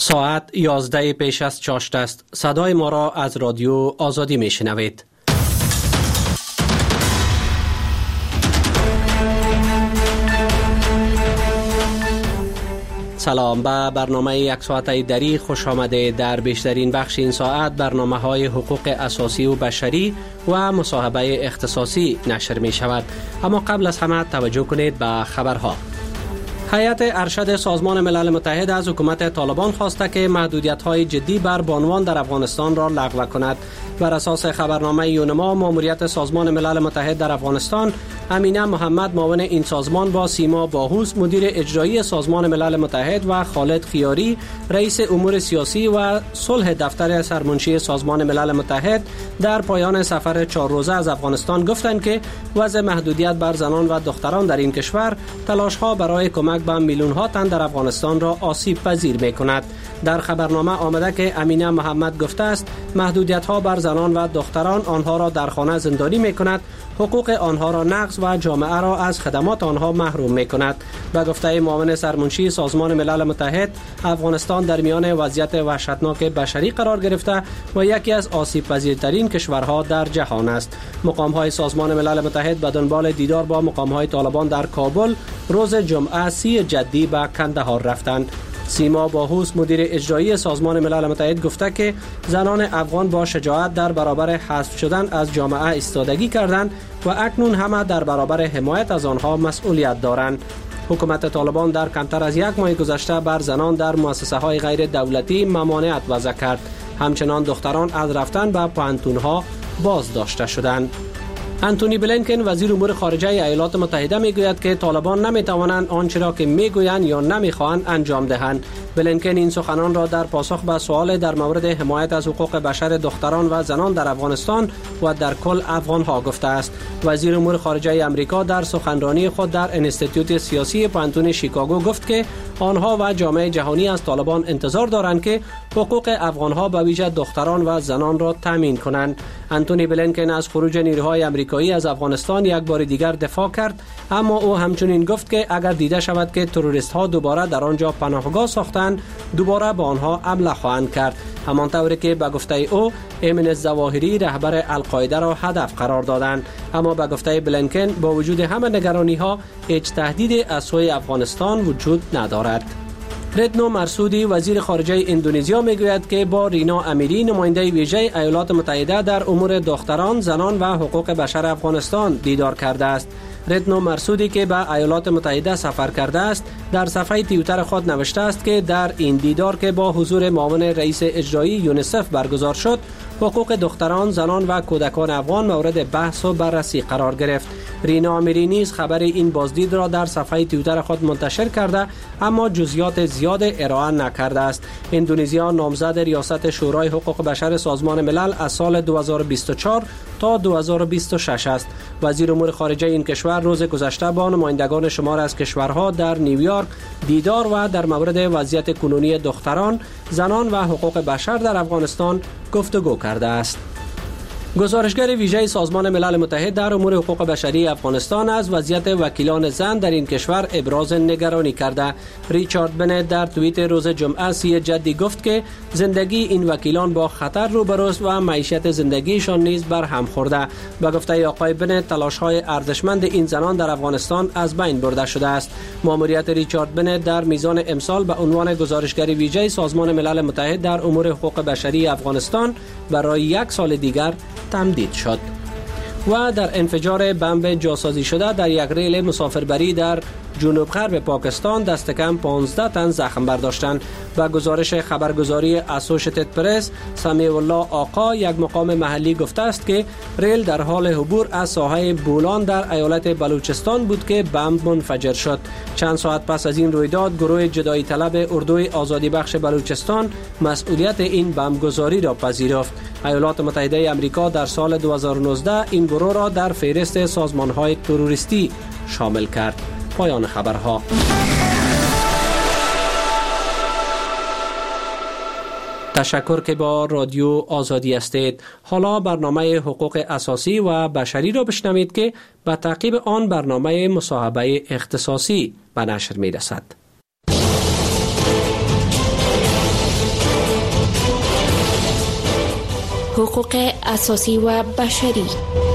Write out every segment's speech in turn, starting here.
ساعت 11 پیش از چاشت است. صدای ما را از رادیو آزادی می شنوید. سلام، به برنامه یک ساعته دری خوش آمده. در بیشترین بخش این ساعت برنامه های حقوق اساسی و بشری و مصاحبه اختصاصی نشر می شود. اما قبل از همه توجه کنید به خبرها. هیئت ارشد سازمان ملل متحد از حکومت طالبان خواسته که محدودیت‌های جدی بر بانوان در افغانستان را لغو کند. بر اساس خبرنامه یونما، ماموریت سازمان ملل متحد در افغانستان، امینه محمد معاون این سازمان با سیما باهوس مدیر اجرایی سازمان ملل متحد و خالد خیاری رئیس امور سیاسی و صلح دفتر سرمنشی سازمان ملل متحد در پایان سفر 4 روزه از افغانستان گفتند که وضع محدودیت بر زنان و دختران در این کشور تلاش‌ها برای کمک به میلیون‌ها تن در افغانستان را آسیب پذیر می‌کند. در خبرنامه آمده که امینه محمد گفته است محدودیت‌ها بر زنان و دختران آنها را در خانه زندانی می‌کند، حقوق آنها را نقض و جامعه را از خدمات آنها محروم می‌کند. به گفته معاون سرمنشی سازمان ملل متحد، افغانستان در میان وضعیت وحشتناک بشری قرار گرفته و یکی از آسیب پذیرترین کشورها در جهان است. مقام‌های سازمان ملل متحد به دنبال دیدار با مقام‌های طالبان در کابل روز جمعه 30 جدی به کندهار رفتند. سیما باهوس مدیر اجرایی سازمان ملل متحد گفته که زنان افغان با شجاعت در برابر حذف شدن از جامعه ایستادگی کردند و اکنون همه در برابر حمایت از آنها مسئولیت دارند. حکومت طالبان در کمتر از 1 ماه گذشته بر زنان در مؤسسه‌های غیر دولتی ممانعت وضع کرد. همچنان دختران از رفتن به پوهنتون‌ها باز داشته شدند. انتونی بلینکن وزیر امور خارجه ایالات متحده میگوید که طالبان نمیتوانند آنچه را که میگویند یا نمیخواهند انجام دهند. بلینکن این سخنان را در پاسخ به سوال در مورد حمایت از حقوق بشر دختران و زنان در افغانستان و در کل افغانها گفته است. وزیر امور خارجه آمریکا در سخنرانی خود در انستیتوت سیاسی پانتون شیکاگو گفت که آنها و جامعه جهانی از طالبان انتظار دارند که حقوق افغانها به ویژه دختران و زنان را تامین کنند. انتونی بلینکن از خروج نیروهای آمریکایی از افغانستان یک بار دیگر دفاع کرد، اما او همچنین گفت که اگر دیده شود که تروریست ها دوباره در آنجا پناهگاه ساختند، دوباره به آنها حمله خواهند کرد. همانطوری که به گفته او ایمن الظواهری رهبر القاعده را هدف قرار دادند. اما به گفته بلینکن با وجود همه نگرانی ها هیچ تهدیدی از سوی افغانستان وجود ندارد. ردنو مرسودی وزیر خارجه اندونزیا میگوید که با رینا امیری نماینده ویژه ایالات متحده در امور دختران، زنان و حقوق بشر افغانستان دیدار کرده است. ردنو مرسودی که به ایالات متحده سفر کرده است در صفحه توییتر خود نوشته است که در این دیدار که با حضور معاون رئیس اجرایی یونیسف برگزار شد، حقوق دختران، زنان و کودکان افغان مورد بحث و بررسی قرار گرفت. رینا امیری نیز خبر این بازدید را در صفحه توییتر خود منتشر کرده، اما جزئیات زیاد ارائه نکرده است. اندونزیا نامزد ریاست شورای حقوق بشر سازمان ملل از سال 2024 تا 2026 است. وزیر امور خارجه این کشور روز گذشته با نمایندگان شمار از کشورها در نیویورک دیدار و در مورد وضعیت کنونی دختران، زنان و حقوق بشر در افغانستان گفتگو کرده است. گزارشگر ویژه سازمان ملل متحد در امور حقوق بشری افغانستان از وضعیت وکیلان زن در این کشور ابراز نگرانی کرده. ریچارد بنت در توییت روز جمعه 30 جدی گفت که زندگی این وکیلان با خطر روبروست و معیشت زندگیشان نیز بر هم خورده. به گفته آقای بنت تلاش‌های ارزشمند این زنان در افغانستان از بین برده شده است. ماموریت ریچارد بنت در میزان امسال به عنوان گزارشگر ویژه سازمان ملل متحد در امور حقوق بشری افغانستان برای 1 سال دیگر تمدید شد. و در انفجار بمب جاسازی شده در یک ریل مسافربری در جنوب غرب پاکستان دست کم 15 تن زخم برداشتند. با گزارش خبرگزاری اسوشیتد پرس، سمیع الله آقا یک مقام محلی گفته است که ریل در حال عبور از ساحه بولان در ایالت بلوچستان بود که بمب منفجر شد. چند ساعت پس از این رویداد گروه جدایی طلب اردوی آزادی بخش بلوچستان مسئولیت این بمبگذاری را پذیرفت. ایالات متحده آمریکا در سال 2019 این گروه را در فهرست سازمان‌های تروریستی شامل کرد. پایان خبرها. تشکر که با رادیو آزادی هستید. حالا برنامه حقوق اساسی و بشری را بشنوید که به تعقیب آن برنامه مصاحبه اختصاصی به نشر می رسد. حقوق اساسی و بشری.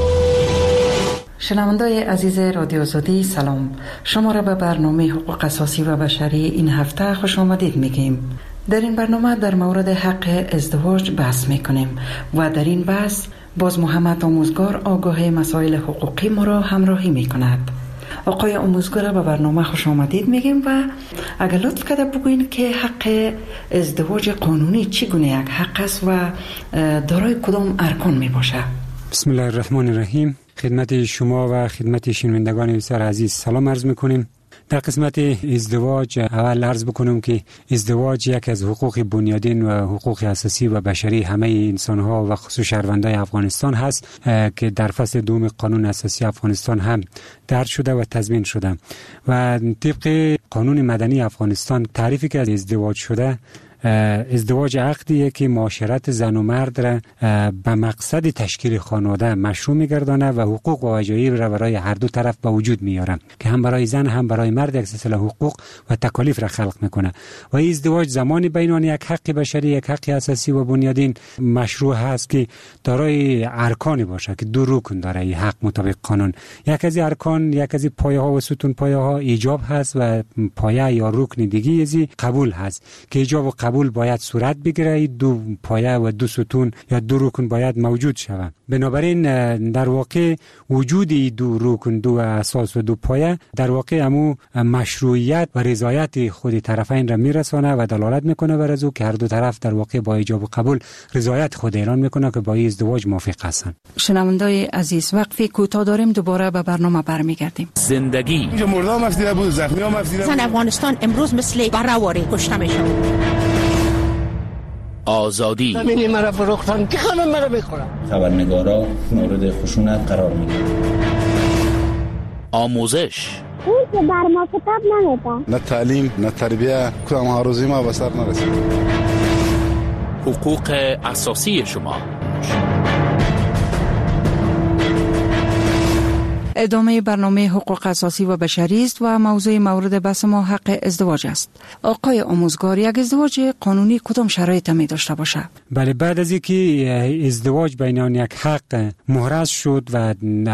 شنوندای عزیز رادیو آزادی سلام، شما را به برنامه حقوق اساسی و بشری این هفته خوش آمدید میگیم. در این برنامه در مورد حق ازدواج بحث میکنیم و در این بحث باز محمد آموزگار آگاه مسائل حقوقی ما را همراهی میکند. آقای آموزگار به برنامه خوش آمدید میگیم و اگر لطف کرده بگوین که حق ازدواج قانونی چگونه یک حق است و دارای کدام ارکان میباشه؟ بسم الله الرحمن الرحیم. خدمت شما و خدمت شنوندگان بسیار عزیز سلام عرض میکنیم. در قسمت ازدواج اول عرض بکنم که ازدواج یک از حقوق بنیادین و حقوق اساسی و بشری همه انسان‌ها و خصوص شهروندان افغانستان هست که در فصل دوم قانون اساسی افغانستان هم درج شده و تضمین شده و طبق قانون مدنی افغانستان تعریفی که از ازدواج شده، ازدواج عقدیه که معاشرت زن و مرد را به مقصد تشکیل خانواده مشروع می‌گردانه و حقوق و وجایب را برای هر دو طرف به وجود میاره که هم برای زن هم برای مرد یک سلسله حقوق و تکالیف را خلق میکنه و این ازدواج زمانی بین یک حق بشری، یک حق اساسی و بنیادین مشروع هست که دارای ارکانی باشه که دو رکن داره این حق مطابق قانون. یک از ارکان، یک از پایه‌ها و ستون پایه‌ها ایجاب هست و پایه یا رکن دیگه ازی قبول هست که ایجاب و قبول باید صورت بگیره، دو پایه و دو ستون یا دو رکن باید موجود شود. بنابراین در واقع وجود دو رکن، دو اساس و دو پایه در واقع همو مشروعیت و رضایت خود طرفین را میرسانه و دلالت میکنه بر از او که هر دو طرف در واقع با ایجاب و قبول رضایت خود اعلان میکنه که با این ازدواج موافق هستند. شنوندای عزیز وقفی کوتاه داریم، دوباره به برنامه برمیگردیم. زندگی مردم افسیده بود، زخمی هم افسیده بود. افغانستان امروز مثل برآوری کشته میشه. آزادی زمینی مرا فروختن که خانم مرا بخورم. خبرنگارا مورد خشونت قرار میگیرن. آموزش اون که بر ما کتاب نمیده، نه تعلیم نه تربیه، کدام ها روزی ما به سر نرسید. حقوق اساسی شما. ادامه برنامه حقوق اساسی و بشری است و موضوع مورد بحث ما حق ازدواج است. آقای آموزگار، یک ازدواج قانونی کدام شرایط می داشته باشه؟ بله، بعد از اینکه ازدواج بین یک حق محرز شد و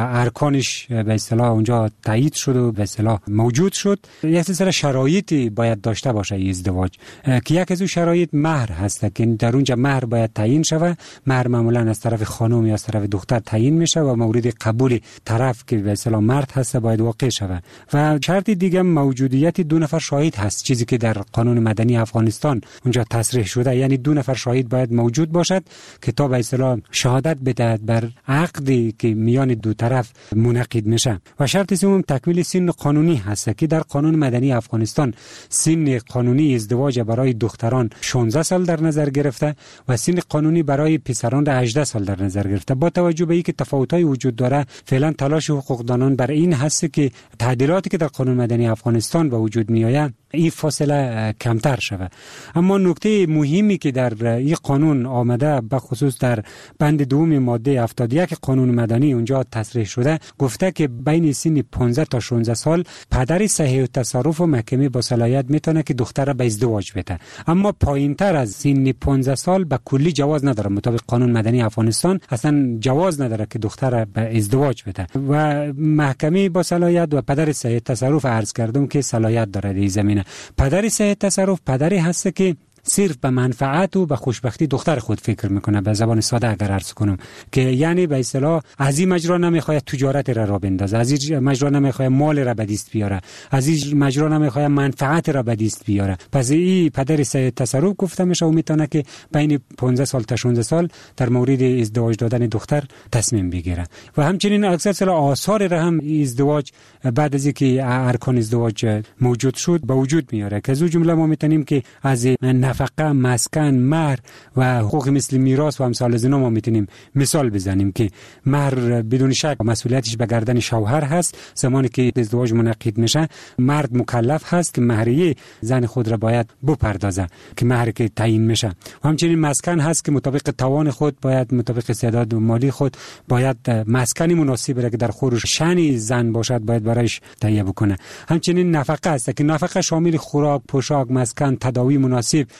ارکانش به اصطلاح اونجا تایید شد و به اصطلاح موجود شد، یک سلسله شرایطی باید داشته باشه این ازدواج که یک از اون شرایط مهر هست که در اونجا مهر باید تعیین شود. مهر معمولا از طرف خانم یا از طرف دختر تعیین میشه و مورد قبول طرف که به اصطلاح مرد هست باید واقع شود. و شرط دیگه موجودیت دو نفر شاهد هست، چیزی که در قانون مدنی افغانستان اونجا تصریح شده، یعنی دو نفر شاهد باید موجود باشد که تا به اصطلاح شهادت بدهد بر عقدی که میان دو طرف منعقد میشه. و شرط سوم تکمیل سن قانونی هست که در قانون مدنی افغانستان سن قانونی ازدواج برای دختران 16 سال در نظر گرفته و سن قانونی برای پسران 18 سال در نظر گرفته. با توجه به اینکه تفاوت‌های وجود داره، فعلا تلاش حقوقدانان بر این هست که تعدیلاتی که در قانون مدنی افغانستان به وجود میآید این فاصله کمتر شود. اما نکته مهمی که در این قانون آمده به خصوص در بند دوم ماده 71 قانون مدنی اونجا تصریح شده، گفته که بین سن 15 تا 16 سال پدر صحیح التصرف و محکمه با صلاحیت میتونه که دختر را به ازدواج بده. اما پایینتر از سن 15 سال به کلی جواز نداره. مطابق قانون مدنی افغانستان اصلا جواز نداره که دختر را به ازدواج بده و محکمه با صلاحیت و پدر صحیح التصرف عرض کردم که صلاحیت داره در زمینه. پدر صحیح التصرف پدری هست که صرف به منفعت و به خوشبختی دختر خود فکر میکنه. به زبان ساده اگر عرض کنم که یعنی به اصطلاح از این مجرا نمیخواد تجارت را بندازه، از این مجرا نمیخواد مال را به دست بیاره، از این مجرا نمیخواد منفعت را به دست بیاره. پس این پدر صحیح التصرف گفته میشه و میتونه که بین 15 سال تا 16 سال در مورد ازدواج دادن دختر تصمیم بگیره. و همچنین اکثر آثار را هم ازدواج بعد از اینکه ارکان ازدواج موجود شد به وجود میاره که از اون جمله ما میتونیم که از نفقه، مسکن، مهر و حقوق مثل میراث و امثال از اینا ما میتونیم مثال بزنیم که مهر بدون شک مسئولیتش به گردن شوهر هست. زمانی که ازدواج منعقد میشه مرد مکلف هست که مهریه زن خود را باید بپردازه که مهر که تعیین میشه. و همچنین مسکن هست که مطابق توان خود باید مطابق استعداد مالی خود باید مسکنی مناسب را که در خورش شأن زن باشد باید برایش تهیه بکنه. همچنین نفقه هست که نفقه شامل خوراک، پوشاک، مسکن، تداوی مناسب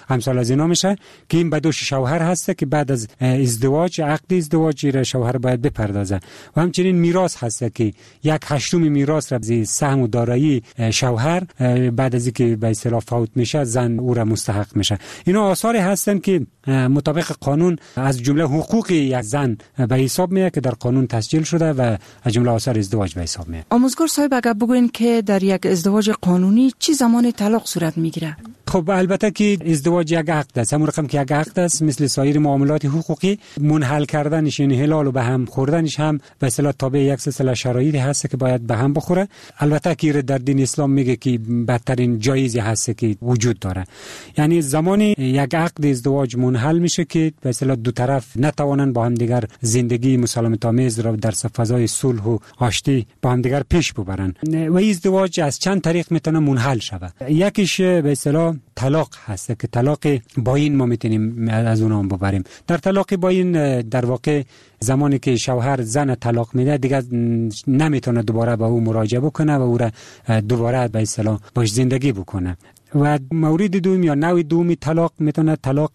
امثال از اینا میشه که این بدوش شوهر هست که بعد از ازدواج عقد ازدواج را شوهر باید بپردازه. و همچنین میراث هست که 1/8 میراث را از سهم و دارایی شوهر بعد از اینکه به اصطلاح فوت میشه زن او را مستحق میشه. اینا آثاری هستن که مطابق قانون از جمله حقوق یک زن به حساب میاد که در قانون تسجیل شده و از جمله آثار ازدواج به حساب میاد. آموزگار صاحب اگر بگوین که در یک ازدواج قانونی چه زمان طلاق صورت میگیره؟ خب البته که ازدواج یک عقد است، همون رقم که یک عقد است، مثل سایر معاملات حقوقی منحل کردنش یعنی حلال و به هم خوردنش هم به اصطلاح تابع یک سلسله شرایطی هست که باید به هم بخوره. البته که در دین اسلام میگه که بدترین جایزی هست که وجود داره، یعنی زمانی یک عقد ازدواج منحل میشه که به اصطلاح دو طرف نتوانند با هم دیگر زندگی مسالمت آمیز را در فضای صلح و آشتی با هم دیگر پیش ببرن. و ازدواج از چند طریق میتونه منحل شود. یکیش به اصطلاح طلاق هست که طلاق باین ما میتونیم از اون هم ببریم. در طلاق باین در واقع زمانی که شوهر زن طلاق میده دیگه نمیتونه دوباره به او مراجعه بکنه و او را دوباره به اصطلاح باش زندگی بکنه. و مورد دوم یا نوع دومی طلاق میتونه طلاق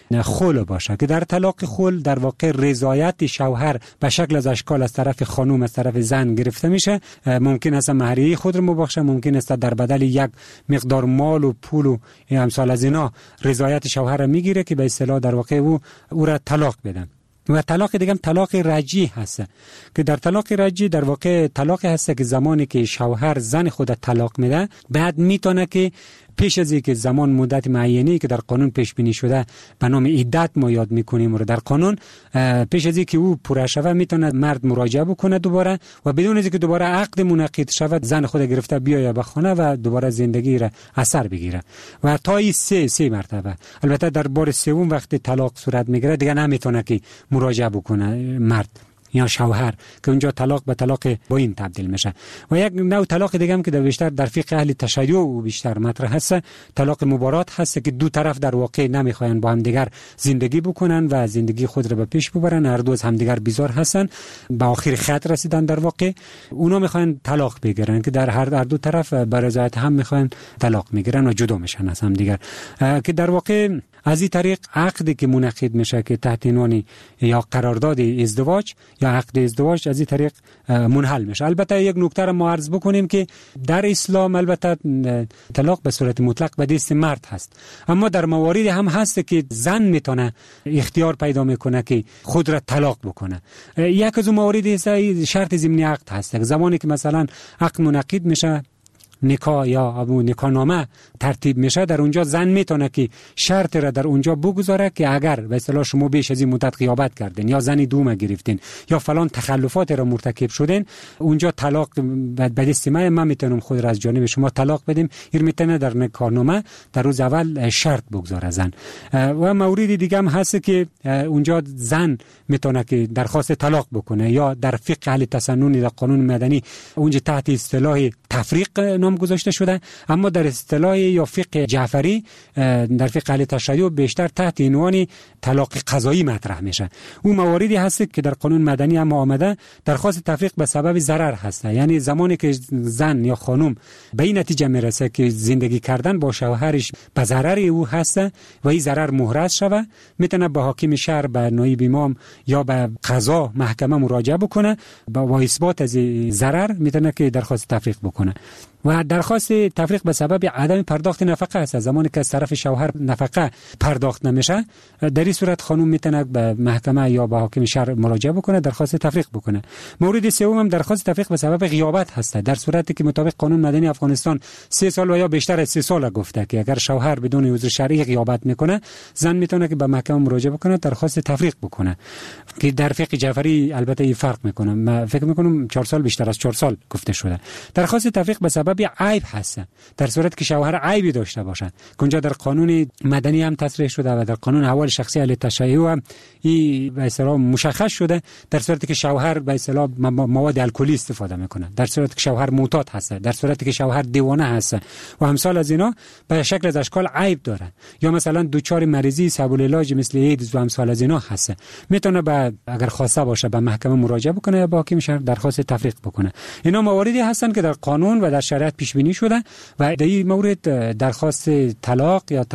خلع باشه که در طلاق خلع در واقع رضایت شوهر به شکل از اشکال از طرف خانم از طرف زن گرفته میشه. ممکن است مهریه خود رو مبخشه، ممکن است در بدل یک مقدار مال و پول و امثال از اینا رضایت شوهر را میگیره که به اصطلاح در واقع او را طلاق بده. و طلاق دیگه هم طلاق رجعی هست که در طلاق رجعی در واقع طلاق هست که زمانی که شوهر زن خود طلاق میده بعد میتونه که پیش از اینکه زمان مدت معینی که در قانون پیش بینی شده به نام عدت ما یاد میکنیم و در قانون پیش از اینکه او پوره شود میتونه مرد مراجعه بکنه دوباره و بدون از اینکه دوباره عقد منعقد شود زن خود گرفته بیاید به خانه و دوباره زندگی را اثر بگیره و تا این سه مرتبه. البته در بار سوم وقتی طلاق صورت میگیره دیگه نمیتونه که مراجعه بکنه مرد یا شوهر که اونجا طلاق به طلاق باین تبدیل میشه. و یک نوع طلاق دیگه هم که در بیشتر در فقه اهل تشیع و بیشتر مطرح هست طلاق مبارات هست که دو طرف در واقع نمیخواین با هم دیگر زندگی بکنن و زندگی خود را به پیش ببرن، هر دو از هم دیگر بیزار هستن، به آخر خط رسیدن در واقع اونا میخواین طلاق بگیرن که در هر دو طرف به رضایت هم میخواین طلاق میگیرن و جدا میشن از هم دیگر که در واقع از این طریق عقدی که منعقد میشه که تحت عنوان یا قرارداد ازدواج یا عقد ازدواج از این طریق منحل میشه. البته یک نکته را ما عرض بکنیم که در اسلام البته طلاق به صورت مطلق به دست مرد هست، اما در مواردی هم هست که زن میتونه اختیار پیدا میکنه که خود را طلاق بکنه. یک از اون مواردی شرط ضمنی عقد هست. زمانی که مثلا عقد منعقد میشه نکاح یا نکاح نامه ترتیب میشه در اونجا زن میتونه که شرط را در اونجا بگذاره که اگر به اصطلاح شما بیش از این مدت غیابت کردین یا زنی دوم گرفتین یا فلان تخلفات را مرتکب شدین اونجا طلاق به دست من میتونم خود را از جانب شما طلاق بدیم. این میتونه در نکاح نامه در روز اول شرط بگذاره زن. و مورد دیگه هم هست که اونجا زن میتونه که درخواست طلاق بکنه یا در فقه اهل تسنن در قانون مدنی اونجا تحت اصطلاح تفریق نام گذاشته شده، اما در اصطلاح یا فقه جعفری در فقه اهل تشیع بیشتر تحت عنوان طلاق قضایی مطرح میشه. اون مواردی هست که در قانون مدنی هم آمده درخواست تفریق به سبب ضرر هست، یعنی زمانی که زن یا خانم به این نتیجه میرسه که زندگی کردن با شوهرش به ضرر او هست و این ضرر محرز شوه میتونه به حاکم شهر به نایب امام یا به قضا محکمه مراجعه بکنه با اثبات از ضرر میتونه که درخواست تفریق بکنه. و درخواست تفریق به سبب عدم پرداخت نفقه است. زمانی که از طرف شوهر نفقه پرداخت نمیشه در این صورت خانم میتونه به محکمه یا به حاکم شهر مراجعه بکنه درخواست تفریق بکنه. مورد سوم هم درخواست تفریق به سبب غیابت هست، در صورتی که مطابق قانون مدنی افغانستان 3 سال و یا بیشتر از 3 سال گفته که اگر شوهر بدون عذر شرعی غیابت میکنه زن میتونه که به محکمه مراجعه بکنه درخواست تفریق بکنه که در فقه جعفری البته این فرق میکنه. من فکر میکنم 4 سال بیشتر از 4 سال گفته شده. درخواست تفریق به سبب عیب هست، در صورت که شوهر عیبی داشته باشه که اونجا در قانون مدنی هم تصریح شده و در قانون احوال شخصی اهل تشیع هم این به اصطلاح مشخص شده. در صورتی که شوهر به اصطلاح مواد الکلی استفاده میکنه، در صورتی که شوهر معتاد هست، در صورتی که شوهر دیوانه هست و امثال از اینا به شکل از اشکال عیب داره یا مثلا دچار مریضی صعب العلاج مثل ایدز و امثال از اینا هست، میتونه اگر خواسته باشه به محکمه مراجعه بکنه یا با حاکم شهر درخواست تفریق بکنه. اینا مواردی هستن که در قانون و در شریعت پیش بینی شده و در این مورد درخواست طلاق یا